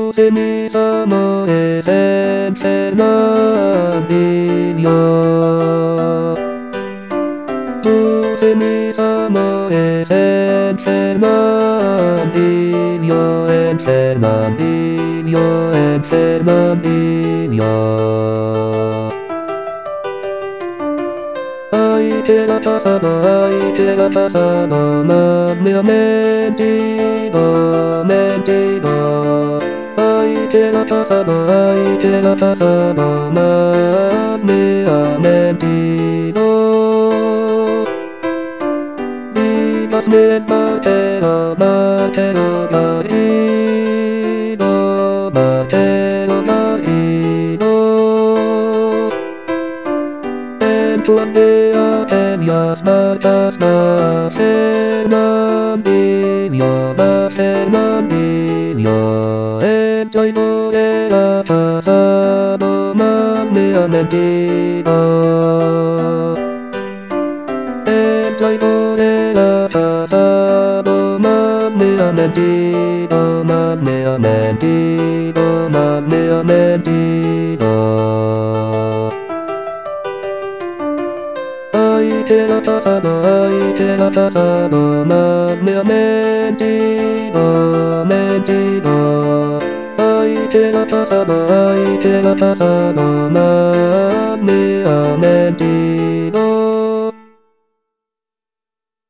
Dulce mis amores en Fernandinho. Dulce mis amores en Fernandinho, en Fernandinho, en Fernandinho. Ay, que la pasado, me ha mentido, mentido. Ay, que la pasado, me ha mentido. Vivas me vaquero, vaquero caído, vaquero caído. En tu aldea tenías marcas, va Fernandinho, va Fernandinho. En Chaito de la pasado, me ha mentido. En Chaito de la pasado, me ha mentido, me ha mentido, me ha mentido. Ay, que la pasado, me ha mentido, mentido. Ay, que la pasado, me ha mentido.